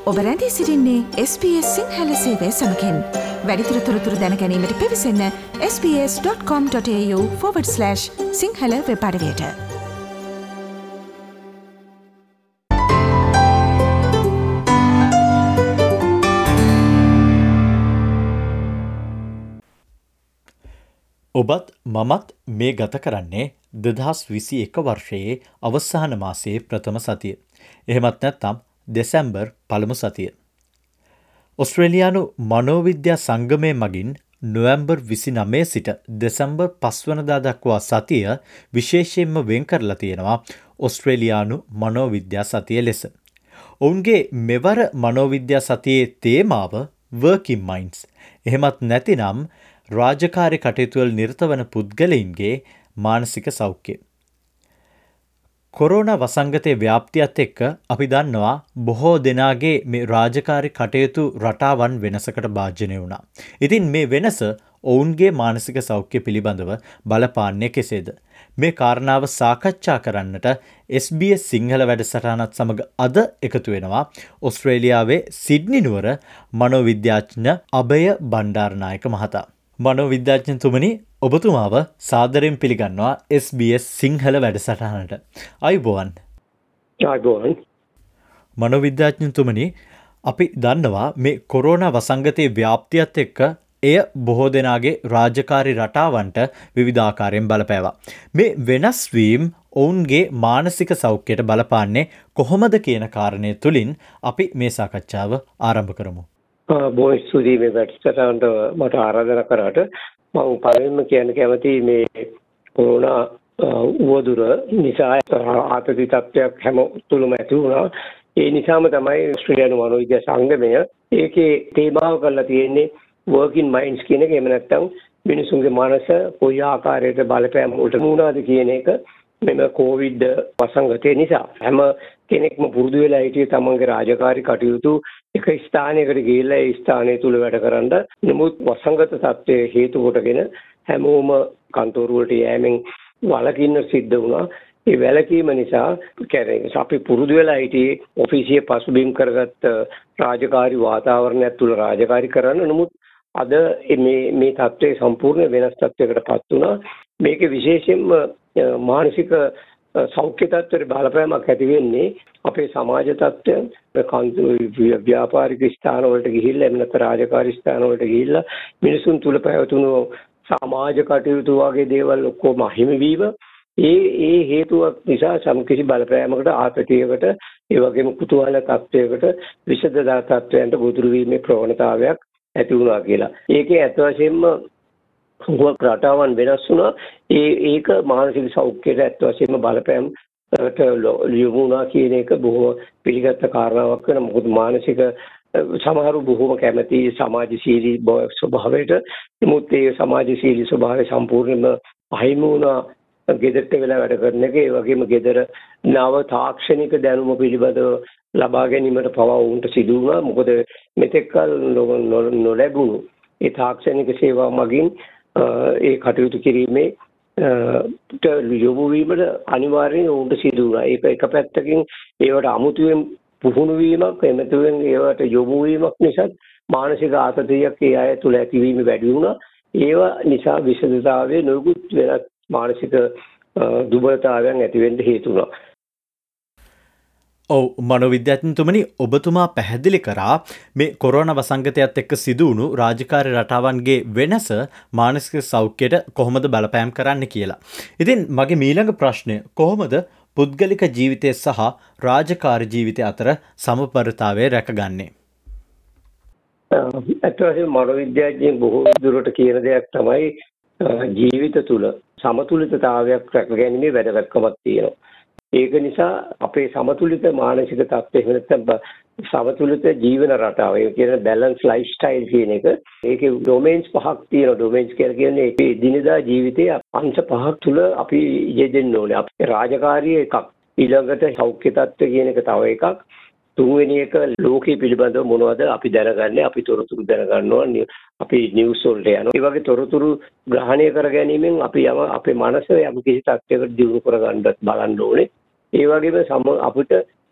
ඔබ රැඳී සිටින්නේ SBS සිංහල සේවය සමගින්. වැඩිදුර තොරතුරු දැන ගැනීමට පිවිසන්න sbs.com.au/සිංහල වෙබ් අඩවියට. ඔබත් මමත් මේ ගත කරන්නේ 2021 වර්ෂයේ අවසාන මාසයේ ප්‍රථම සතිය. එහෙමත් නැත්නම් දෙසැම්බර් පළමු සතිය. ඔස්ට්‍රේලියානු මනෝවිද්‍යා සංගමය මගින් නොවැම්බර් 29 සිට දෙසැම්බර් 5 වනදා දක්වා සතිය විශේෂයෙන්ම වෙන් කරලා තියෙනවා ඔස්ට්‍රේලියානු මනෝවිද්‍යා සතිය ලෙස. ඔවුන්ගේ මෙවර මනෝවිද්‍යා සතියේ තේමාව Working Minds. එහෙමත් නැතිනම් රාජකාරී කටයුතුවල නිරත වන පුද්ගලයින්ගේ මානසික සෞඛ්‍යය. කොරෝනා වසංගතයේ ව්‍යාප්තියත් එක්ක අපි දන්නවා බොහෝ දෙනාගේ මේ රාජකාරී කටයුතු රටාවන් වෙනසකට භාජනය වුණා. ඉතින් මේ වෙනස ඔවුන්ගේ මානසික සෞඛ්‍ය පිළිබඳව බලපාන්නේ කෙසේද? මේ කාරණාව සාකච්ඡා කරන්නට SBS සිංහල වැඩසටහනත් සමග අද එකතු වෙනවා ඔස්ට්‍රේලියාවේ සිඩ්නි නුවර මනෝවිද්‍යාඥ අභය බණ්ඩාරනායක මහතා. මනෝවිද්‍යාඥතුමනි, ඔබතුමාව සාදරයෙන් පිළිගන්නවා SBS සිංහල වැඩසටහනට. අයුබෝවන්. අයුබෝවන්. මනෝවිද්‍යාඥතුමනි, අපි දන්නවා මේ කොරෝනා වසංගතයේ ව්‍යාප්තියත් එක්ක එය බොහෝ දෙනාගේ රාජකාරී රටාවන්ට විවිධාකාරයෙන් බලපෑවා. මේ වෙනස් වීම ඔවුන්ගේ මානසික සෞඛ්‍යයට බලපාන්නේ කොහොමද කියන කාරණය තුලින් අපි මේ සාකච්ඡාව ආරම්භ කරමු. බොහොම ස්තුතියි මේ වැඩසටහනට මට ආරාධනා කරාට. මම පළවෙනිම කියන්න කැමති මේ කොරෝනා උවදුර නිසා ආතති තත්ත්වයක් හැම තුලම ඇති වුණා. ඒ නිසාම තමයි ඔස්ට්‍රේලියානු මනෝවිද්‍යා සංගමය ඒකේ තේමාව කරලා තියෙන්නේ Working Minds කියන එක. එහෙම නැත්නම් මිනිසුන්ගේ මනස කොයි ආකාරයකට බලපෑම් වලට මුහුණාද කියන එක මෙම කොවිඩ් වසංගතය නිසා. හැම කෙනෙක්ම පුරුදු වෙලා හිටියේ තමන්ගේ රාජකාරී කටයුතු එක ස්ථානයකට ගිහිල්ලා ඒ ස්ථානය තුල වැඩ කරන්න. නමුත් වසංගත තත්ත්වයේ හේතු කොටගෙන හැමෝම කන්තෝරු වලට යෑමෙන් වළකින්න සිද්ධ වුණා. ඒ වැළකීම නිසා අපි පුරුදු වෙලා හිටියේ ඔෆිසියේ පසුබිම් කරගත්ත රාජකාරී වාතාවරණයක් තුල රාජකාරී කරන්න. නමුත් අද මේ තත්ත්වය සම්පූර්ණ වෙනස් තත්ත්වයකටපත් වුණා. මේකේ විශේෂයෙන්ම මානසික සෞඛ්‍ය තත්ත්වයට බලපෑමක් ඇති වෙන්නේ අපේ සමාජ තත්ත්වය. ව්‍යාපාරික ස්ථාන වලට ගිහිල්ලා එන්න රාජකාරී ස්ථාන වලට ගිහිල්ලා මිනිසුන් තුල පැවතුණු සමාජ කටයුතු වගේ දේවල් ඔක්කොම හිමිවීම ඒ හේතුවක් නිසා සම්කිසි බලපෑමකට ආතතියකට ඒ වගේම කුතුහල තත්ත්වයකට විෂදදා තත්ත්වයන්ට ගොදුරු වීමේ ප්‍රවණතාවයක් ඇති වුණා කියලා. ඒකේ ඇත්ත වශයෙන්ම හුඟක් රටාවන් වෙනස් වුණා. ඒක මානසික සෞඛ්‍යයට ඇත්ත වශයෙන්ම බලපෑමට යොමු වුණා කියන එක බොහෝ පිළිගත් කාරණාවක් වෙන. මොකද මානසික සමහරු බොහෝම කැමති සමාජශීලී ස්වභාවයට. නමුත් ඒ සමාජශීලී ස්වභාවය සම්පූර්ණයෙන්ම අහිමි වුණා ගෙදරට වෙලා වැඩ කරන එක. ඒ වගේම ගෙදර නව තාක්ෂණික දැනුම පිළිබඳව ලබා ගැනීමට පවා වුන්ට සිදු වුණා. මොකද මෙතෙක් කල නොලැබුණු ඒ තාක්ෂණික සේවා මගින් ඒ කටයුතු කිරීමේ යොමු වීමට අනිවාර්යයෙන් වුන්ට සිදු වුණා. ඒක එක පැත්තකින් ඒවට අමුතුවෙන් පුහුණු වීමක්, එමෙතුවෙන් ඒවට යොමු වීමක් නිසා මානසික ආතතියක් ඒ අය තුළ ඇතිවීම වැඩි වුණා. ඒවා නිසා විෂදතාවයේ නොයෙකුත් වෙනත් මානසික දුබලතාවයන් ඇති වෙන්න හේතු වුණා. ඔව් මනෝවිද්‍යාඥතුමනි, ඔබතුමා පැහැදිලි කරා මේ කොරෝනා වසංගතයත් එක්ක සිදු වුණු රාජකාරී රටාවන්ගේ වෙනස මානසික සෞඛ්‍යයට කොහොමද බලපෑම් කරන්න කියලා. ඉතින් මගේ ඊළඟ ප්‍රශ්නය කොහොමද පුද්ගලික ජීවිතය සහ රාජකාරී ජීවිතය අතර සමබරතාවය රැකගන්නේ? අත්‍යවශ්‍ය මනෝවිද්‍යාඥයන් බොහෝ දුරට කියන දෙයක් තමයි ජීවිත තුළ සමතුලිතතාවයක් රැකගැනීමේ වැදගත්කමක් තියෙනවා. ඒක නිසා අපේ සමතුලිත මානසික තත්ත්වය එහෙම නැත්නම් සමතුලිත ජීවන රටාව, ඒ කියන්නේ බැලන්ස් ලයිෆ් ස්ටයිල් කියන එක, ඒකේ ඩොමේන්ස් පහක් තියෙනවා. ඩොමේන්ස් කියලා කියන්නේ ඒකේ දිනදා ජීවිතයේ අංශ පහක් තුල අපි යෙදෙන්න ඕනේ. අපේ රාජකාරී එකක්, ඊළඟට සෞඛ්‍ය තත්ත්වය කියන එක තව එකක්, තුන්වෙනි එක ලෝකයේ පිළිබඳව මොනවද අපි දැනගන්නේ, අපි තොරතුරු දැනගන්නවා, අපි නිවුස් වලට යනවා. ඒ වගේ තොරතුරු ග්‍රහණය කර ගැනීමෙන් අපි අපේ මනස යම් කිසි තත්ත්වයකට දියුණු කරගන්න බලන්න ඕනේ. ඒ වගේම අපිට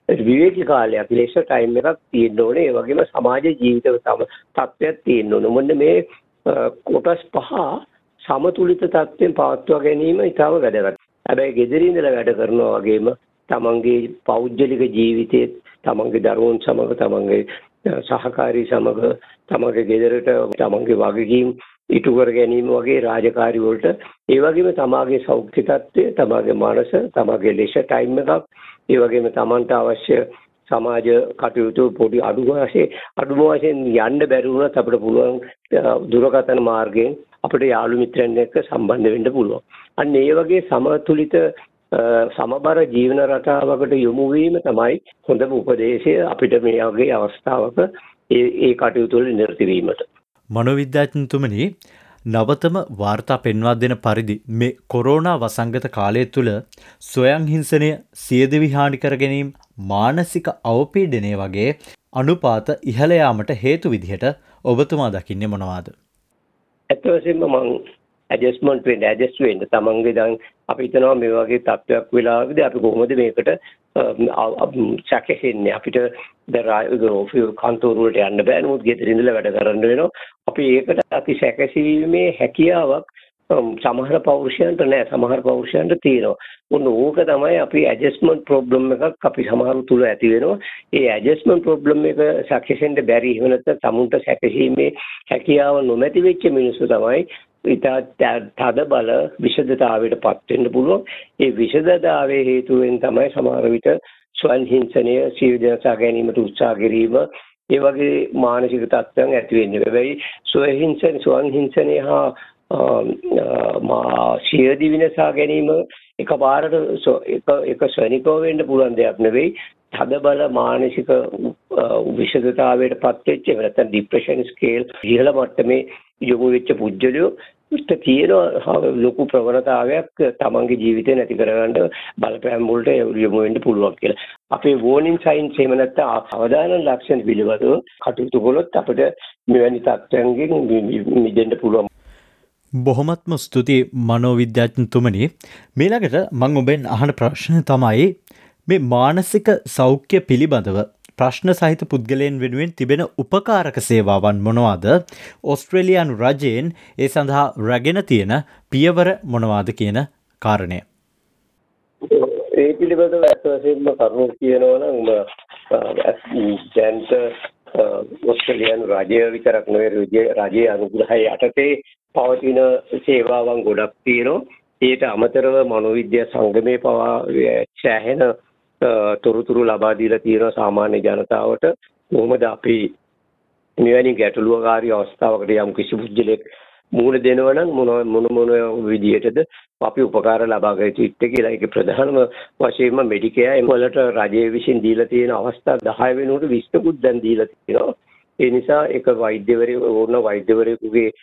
විවේකී කාලයක් ලෙෂර් ටයිම් එකක් තියෙන්න ඕනේ. ඒ වගේම සමාජ ජීවිතවල තම තත්ත්වයක් තියෙන්න ඕනේ. මොන්න මේ කොටස් පහ සමතුලිත තත්ත්වයෙන් පවත්වා ගැනීම ඉතාම වැදගත්. හැබැයි ගෙදර ඉඳලා වැඩ කරනවා වගේම තමන්ගේ පෞද්ගලික ජීවිතයේ තමන්ගේ දරුවන් සමග තමන්ගේ සහකාරී සමග තමන්ගේ ගෙදරට තමන්ගේ වගකීම් ඉටු කර ගැනීම වගේ රාජකාරී වලට ඒ වගේම තමාගේ සෞඛ්‍ය තත්ත්වය තමාගේ මනස තමාගේ ලෙෂර් ටයිම් එකක් ඒ වගේම තමන්ට අවශ්‍ය සමාජ කටයුතු පොඩි අඩුම වශයෙන් යන්න බැරි වුණත් අපිට පුළුවන් දුරකථන මාර්ගයෙන් අපිට යාළු මිත්‍රයන් එක්ක සම්බන්ධ වෙන්න පුළුවන්. අන්න ඒ වගේ සමතුලිත සමබර ජීවන රටාවකට යොමු වීම තමයි හොඳම උපදේශය අපිට මේ වගේ අවස්ථාවක ඒ කටයුතු වල නිරත වීමට. මනෝවිද්‍යාඥතුමනි, නවතම වාර්තා පෙන්වා දෙන පරිදි මේ කොරෝනා වසංගත කාලය තුළ ස්වයං හිංසනය, සියදිවි හානි කර ගැනීම, මානසික අවපීඩනය වගේ අනුපාත ඉහළ යාමට හේතු විදිහට ඔබතුමා දකින්නේ මොනවාද? ඇත්ත වශයෙන්ම මම ඇඩ්ජස්ට්මන්ට් වෙන්න තමන්ගේ දැන් අපි හිතනවා මේ වගේ තත්ත්වයක් වෙලාවකදී අපි කොහොමද මේකට සැකසෙන්නේ අපිට කන්තෝරු වලට යන්න බෑ නමුත් ගෙදර ඉඳලා වැඩ කරන්න වෙනවා අපි ඒකට අපි සැකසීමේ හැකියාවක් සමහර පෞරුෂයන්ට නෑ සමහර පෞරුෂයන්ට තියෙනවා උන් ඕක තමයි අපි ඇඩ්ජස්ට්මන්ට් ප්‍රොබ්ලම් එකක් අපි සමහරු තුල ඇති වෙනවා ඒ ඇඩ්ජස්ට්මන්ට් ප්‍රොබ්ලම් එක සැකසෙන්න බැරි එහෙම නැත්නම් සමුන්ට සැකසීමේ හැකියාව නොමැති වෙච්ච මිනිස්සු තමයි ඉතා තද බල විෂදතාවයට පත් වෙන්න පුළුවන්. ඒ විෂදතාවයේ හේතුවෙන් තමයි සමහර විට ස්වයං හිංසනය, ජීවිතය ගැනීමට උත්සාහ කිරීම, ඒ වගේ මානසික තත්ත්වයන් ඇති වෙන්නේ. හැබැයි ස්වයං හිංසනය හා සියදිවි විනාශ ගැනීම එකපාරට එක ශ්‍රේණිකව වෙන්න පුළුවන් දෙයක් නෙවෙයි. තද බල මානසික විෂදතාවයට පත් වෙච්ච නැත්නම් ડિප්‍රෙෂන් ස්කේල් ඉහළ මට්ටමේ යොමු වෙච්ච පුජ්‍යලෝ තියෙන ලොකු ප්‍රවණතාවයක් තමන්ගේ ජීවිතේ නැති කරගන්න බලපෑම් වලට යොමු වෙන්න පුළුවන් කියලා. අපේ වෝනින් සයින්ස් එහෙම නැත්නම් අවදාන ලක්ෂණ පිළිබඳව කටයුතු කළොත් අපිට මෙවැනි තත්ත්වයන්ගෙන් මිදෙන්න පුළුවන්. බොහොමත්ම ස්තුතියි මනෝවිද්‍යාඥතුමනි. මේලකට මම ඔබෙන් අහන ප්‍රශ්න තමයි මේ මානසික සෞඛ්‍ය පිළිබඳව ප්‍රශ්න සහිත පුද්ගලයන් වෙනුවෙන් තිබෙන උපකාරක සේවාවන් මොනවාද? ඕස්ට්‍රේලියානු රජයෙන් ඒ සඳහා රැගෙන තියෙන පියවර මොනවාද කියන කාරණය. ඒ පිළිබඳව අත්වශයෙන්ම කරුණු කියනවා නම් දැන්ට ඕස්ට්‍රේලියානු රජය විතරක් නෙවෙයි රජයේ අනුග්‍රහය යටතේ පවතින සේවාවන් ගොඩක් තියෙනවා. ඊට අමතරව මනෝවිද්‍යා සංගමේ පවා සෑහෙන තොරතුරු ලබා දීලා තියෙනවා සාමාන්‍ය ජනතාවට කොහොමද අපි මෙවැනි ගැටලුවකාරී අවස්ථාවකට යම් කිසි පුද්ගලෙක් මුහුණ දෙනවා නම් මොන විදියටද අපි උපකාර ලබා ගත යුත්තේ කියලා. ඒකේ ප්‍රධානම වශයෙන්ම මෙඩිකෙයාර් වලට රජය විසින් දීලා තියෙන අවස්ථා 10 වෙනුවට 20කුත් දැන් දීලා තියෙනවා. ඒ නිසා ඒක වෛද්‍යවරයෙකුගේ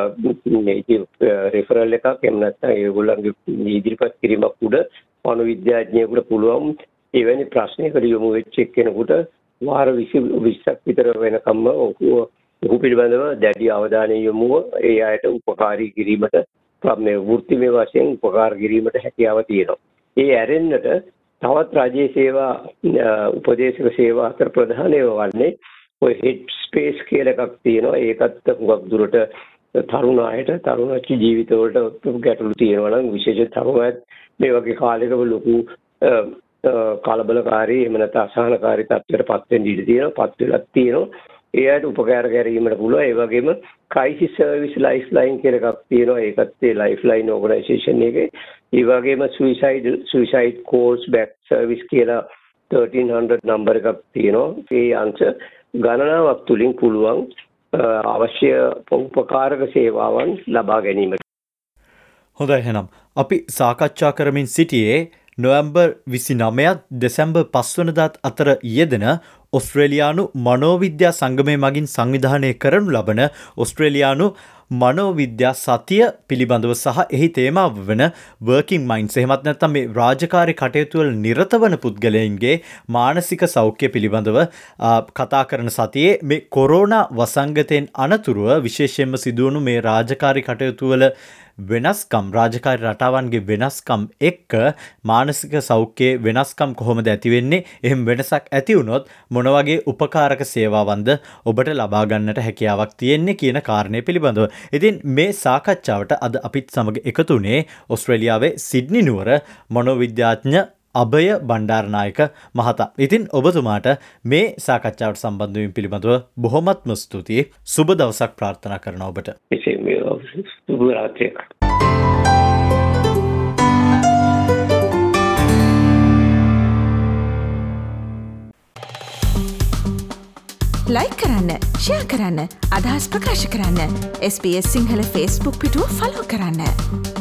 රෙෆරල් එකක් එහෙම නැත්නම් ඒගොල්ලන්ගේ ඉදිරිපත් කිරීමක් උඩ මනෝවිද්‍යාඥයෙකුට පුළුවන් එවැනි ප්‍රශ්නයකට යොමු වෙච්ච කෙනෙකුට වාර 20ක් විතර වෙනකම්ම ඔහු පිළිබඳව දැඩි අවධානය යොමුව ඒ අයට උපකාරී කිරීමට මේ වෘත්තිමය වශයෙන් උපකාර කිරීමට හැකියාව තියෙනවා. ඒ ඇරෙන්නට තවත් රාජ්‍ය සේවා උපදේශක සේවා අතර ප්‍රධාන ඒවා වන්නේ ඔය හෙඩ් ස්පේස් කියලා එකක් තියෙනවා. ඒකත් හුඟක් දුරට තරුණ අයට තරුණ ජීවිතවලට ගැටලු තියෙනවා නම් විශේෂ තරුණයත් මේ වගේ කාලයක ලොකු කලබලකාරී එහෙම නැත්නම් අසහනකාරී තත්ත්වයකට පත් වෙන්න ඉඩ තියෙනවා. පත් වෙලක් තියෙනවා. ඒ අයට උපකාර ගැනීමට පුළුවන්. ඒ වගේම ක්‍රයිසිස් සර්විස් ලයිෆ්ලයින් කියලා එකක් තියෙනවා. ඒකත් ඒ ලයිෆ්ලයින් ඕගනයිසේෂන් එකේ. ඒ වගේම සුයිසයිඩ් කෝල්ස් බෑක් සර්විස් කියලා 1300 නම්බර් එකක් තියෙනවා. ඒ අංශ ගණනාවක් තුලින් පුළුවන් අවශ්‍ය උපකාරක සේවාවන් ලබා ගැනීමට. හොඳයි එහෙනම් අපි සාකච්ඡා කරමින් සිටියේ නොවැම්බර් 29 දෙසැම්බර් 5 වනදාත් අතර යෙදෙන ඕස්ට්‍රේලියානු මනෝවිද්‍යා සංගමය මගින් සංවිධානය කරනු ලබන ඕස්ට්‍රේලියානු මනෝවිද්‍යා සතිය පිළිබඳව සහ එහි තේමාව වන වර්කින් මයින්ඩ්ස් එහෙමත් නැත්නම් මේ රාජකාරී කටයුතු වල නිරත වන පුද්ගලයන්ගේ මානසික සෞඛ්‍ය පිළිබඳව කතා කරන සතියේ මේ කොරෝනා වසංගතයෙන් අනතුරුව විශේෂයෙන්ම සිදුවුණු මේ රාජකාරී කටයුතු වල වෙනස්කම් රාජකාරී රටාවන්ගේ වෙනස්කම් එක්ක මානසික සෞඛ්‍යයේ වෙනස්කම් කොහොමද ඇති වෙන්නේ? එහෙම වෙනසක් ඇති වුණොත් මොන වගේ උපකාරක සේවාවන්ද ඔබට ලබා ගන්නට හැකියාවක් තියෙන්නේ කියන කාරණය පිළිබඳව. ඉතින් මේ සාකච්ඡාවට අද අපිත් සමග එකතු වුණේ ඕස්ට්‍රේලියාවේ සිඩ්නි නුවර මනෝවිද්‍යාඥ අභය බණ්ඩාරනායක මහතා. ඉතින් ඔබතුමාට මේ සාකච්ඡාවට සම්බන්ධ වීම පිළිබඳව බොහොමත්ම ස්තුතියි. සුබ දවසක් ප්‍රාර්ථනා කරනවා ඔබට. සුබ රාත්‍රියක්. ලයික් කරන්න, ෂෙයා කරන්න, අදහස් ප්‍රකාශ කරන්න. SBS සිංහල Facebook පිටුව ෆලෝ කරන්න.